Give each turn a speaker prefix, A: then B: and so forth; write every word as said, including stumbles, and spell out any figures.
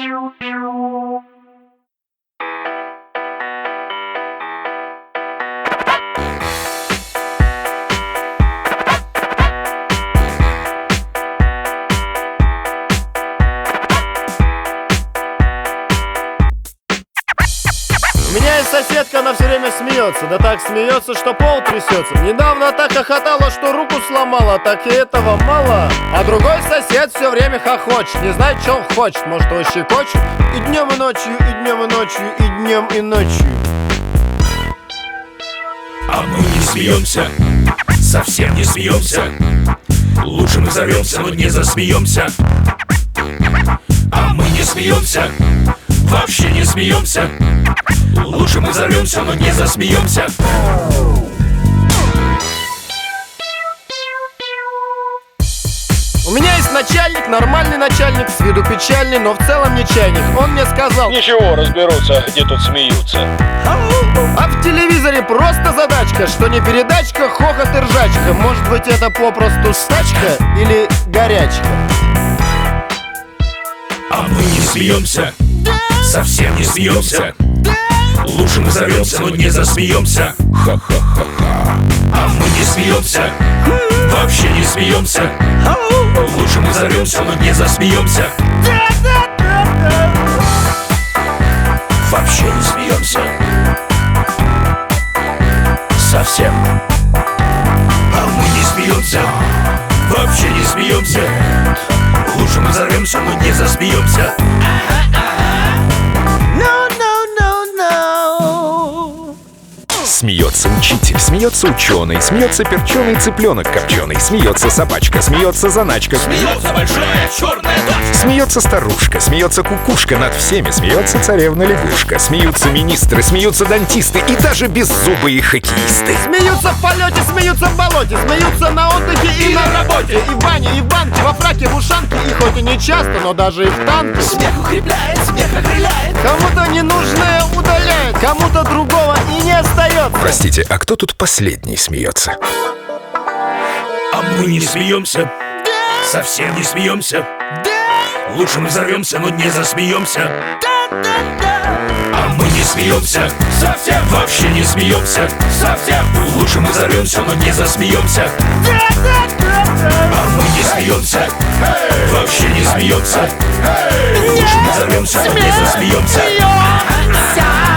A: У меня есть соседка, она все время смеется. Да так смеется, что пол трясется. Недавно так хохотала, что руку сломала. Так и этого мало. А другой сосед все время хохочет. Не знает, что он хочет. Может, его щекочет. И днем, и ночью, и днем, и ночью, и днем, и ночью.
B: А мы не смеемся, совсем не смеемся. Лучше мы взорвемся, но не засмеемся. А мы не смеемся, вообще не смеемся. Лучше мы взорвемся, но не засмеемся.
A: У меня есть начальник, нормальный начальник, с виду печальный, но в целом не чайник. Он мне сказал:
C: ничего, разберутся, где тут смеются.
A: А в телевизоре просто задачка, что не передачка, хохот и ржачка. Может быть, это попросту стачка или горячка.
B: А мы не смеемся, совсем не смеемся. Лучше мы взорвемся, но не засмеемся. Ха-ха-ха-ха. А мы не смеемся, вообще не смеемся. Лучше мы взорвемся, но не засмеемся. Вообще не смеемся. Совсем. А мы не смеемся, вообще не смеемся. Лучше мы взорвемся, но не засмеемся.
D: Смеется учитель, смеется ученый, смеется перченый цыпленок копченый, смеется собачка, смеется заначка,
B: Смеется большая черная точка.
D: смеется старушка, смеется кукушка, над всеми смеется царевна-лягушка, смеются министры, смеются дантисты и даже беззубые хоккеисты.
A: Смеются в полете, смеются в болоте, смеются на отдыхе и,
B: И
A: на
B: на
A: работе. И в бане, и в банке, во фраке, в ушанке. И хоть и не часто, но даже и в танке.
B: Смех укрепляет, смех окрыляет.
A: Кому-то ненужное удаляет, кому-то другого и не остается.
D: Простите, а кто тут последний смеется?
B: А мы не смеемся, совсем не смеемся. Лучше мы взорвемся, но не засмеемся. А мы не смеемся, совсем вообще не смеемся. Совсем. Лучше мы взорвемся, но не засмеемся. А мы не смеемся, вообще не смеемся. Лучше мы взорвемся, но не засмеемся.